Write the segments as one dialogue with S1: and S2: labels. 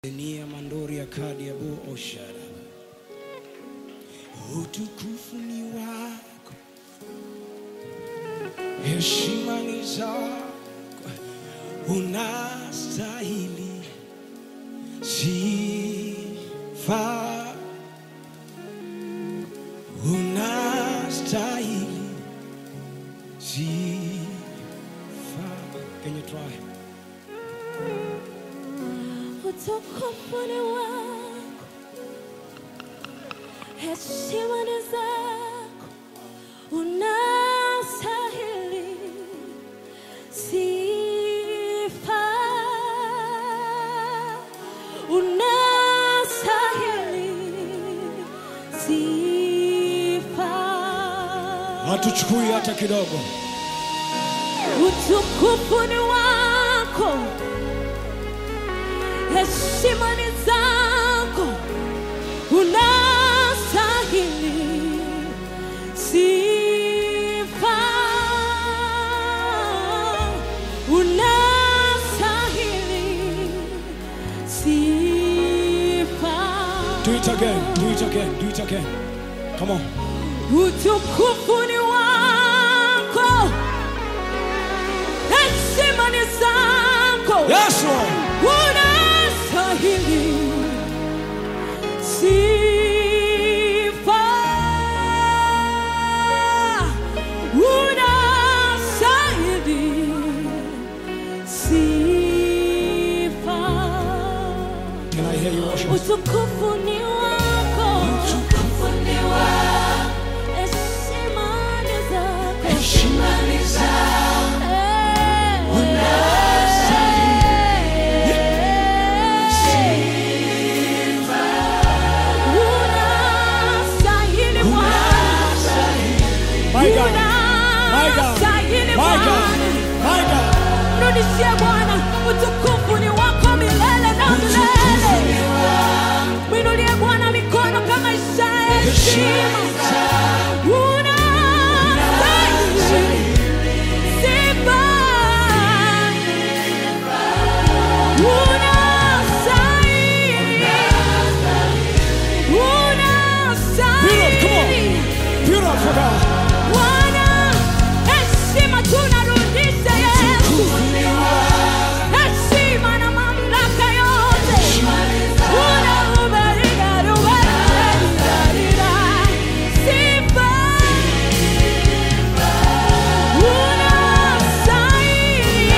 S1: Nia mandori ya kadi ya bu oshara. Utukufu ni wako, heshima ni zako, unastahili sifa, unastahili sifa. Can you try?
S2: Utukufu ni wako, heshima ni zako, unastahili sifa, unastahili sifa.
S1: Hatuchukui hata kidogo.
S2: Utukufu ni wako, heshima ni zako, unastahili sifa, unastahili sifa.
S1: Do it again, do it again, do it again. Come on.
S2: Utukufu ni wako, heshima ni zako.
S1: Yes, Lord.
S2: Unastahili sifa, unastahili sifa.
S1: Can I hear you worship?
S2: Utukufu ni wako, utukufu ni wako, heshima ni zako, heshima ni zako.
S1: My God, my God, my God, my God.
S2: Rudishie Bwana, utukufu ni wako milele na milele. Mwinulie Bwana mikono kama ishara ya heshima. Unastahili sifa, unastahili, unastahili.
S1: Beautiful God.
S2: Bwana, heshima tunarudisha Yesu. Heshima na mamlaka yote. Unaubarika, ubarika. Sifa. Unastahili.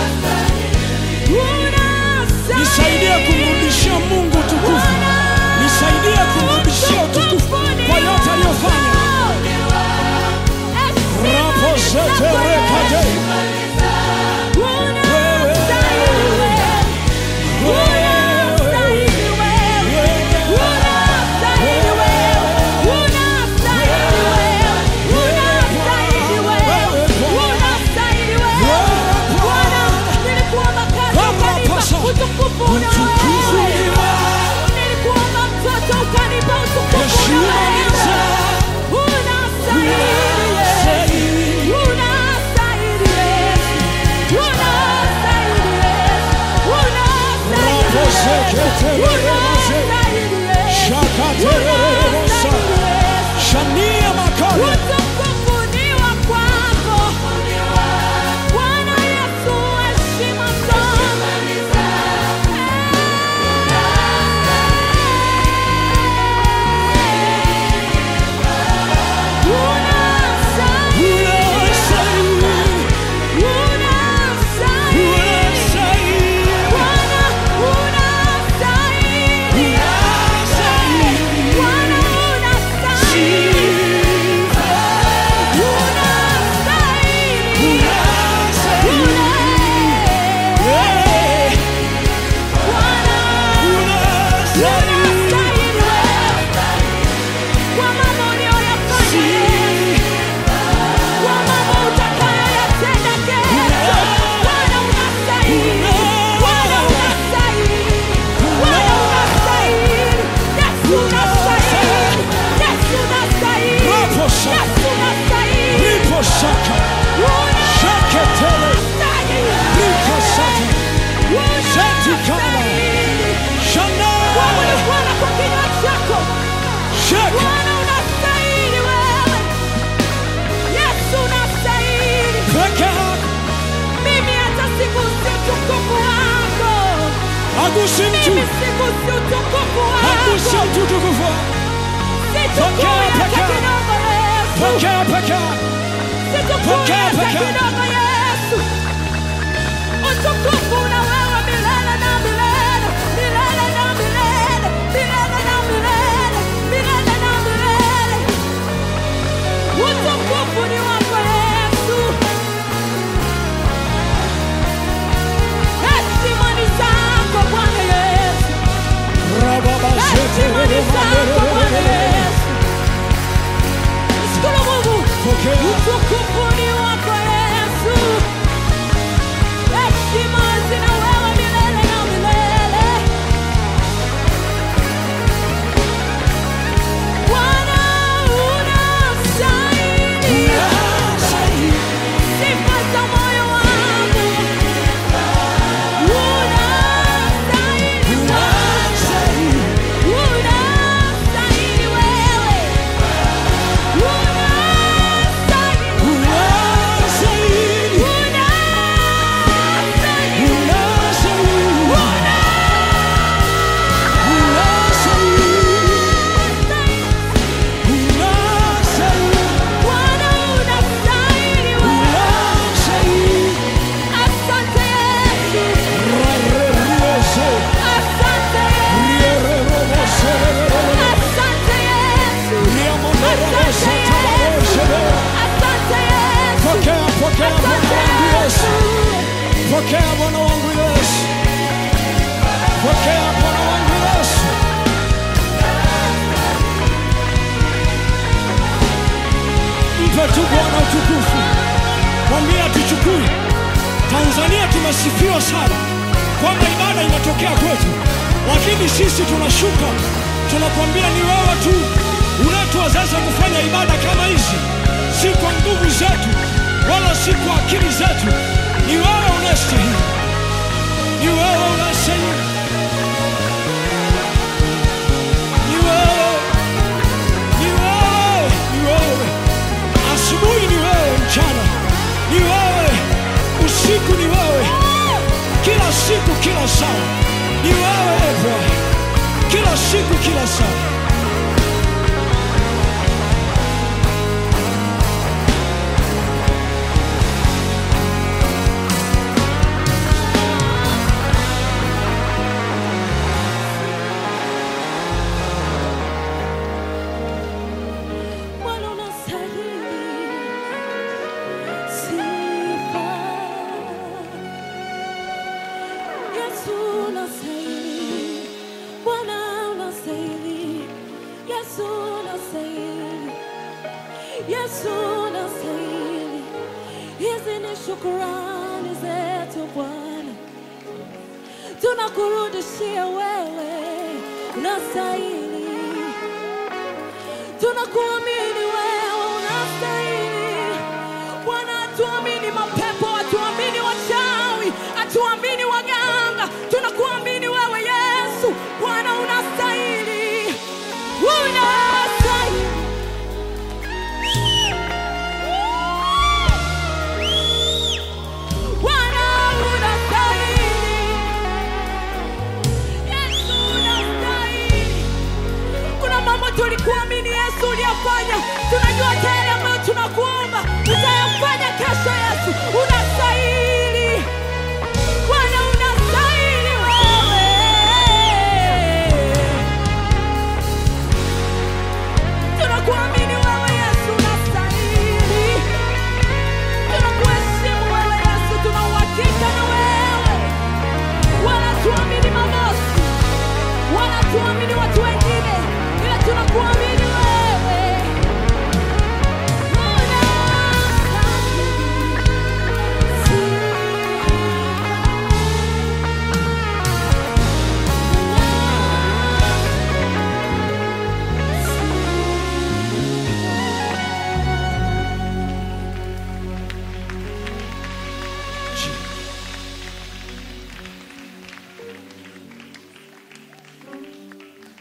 S2: Unastahili.
S1: Nisaidie kumrudishia Mungu tukufu. Nisaidie kumrudishia tukufu kwa yote aliyofanya. Shania makao. Hagusi mtu.
S2: Mimi sigusi utukufu
S1: Hagusi
S2: wako.
S1: mtu utukufu.
S2: Situkuu hata kidogo Yesu.
S1: Pokea pekea.
S2: Situkuu hata kidogo Yesu. Utukufu na wewe milele na milele. Milele na milele. Milele na milele. Milele na milele. Utukufu ni wako Yesu. Heshima ni zako Bwana Yesu. Heshima ni zako Bwana Yesu. Shukuru Mungu. Utukufu ni wako Yesu. Heshima zina wewe milele na milele. Bwana unastahili. Sifa za moyo wangu. Unastahili. Unastahili wewe.
S1: Pokea Bwana wangu Yesu. Pokea Bwana wangu Yesu. Mpe tu Bwana utukufu. Mwambie tuchukue. Tanzania tumesifiwa sana kwamba ibada inatokea kwetu, lakini sisi tunashuka. Tunakwambia ni wewe tu unatuwezesha kufanya ibada kama hizi, si kwa nguvu zetu wala si kwa akili zetu. Ni wewe unastahili. Ni wewe unastahili. Ni wewe. Ni wewe. Ni wewe. Asubuhi ni wewe, mchana ni wewe, usiku ni wewe, kila siku kila saa ni wewe Bwana, kila siku kila saa.
S2: Bwana unastahili sifa. Yesu unastahili. Bwana unastahili. Yesu unastahili. Yesu unastahili. Hizi ni shukrani zetu Bwana, tunakurudishia wewe, unastahili.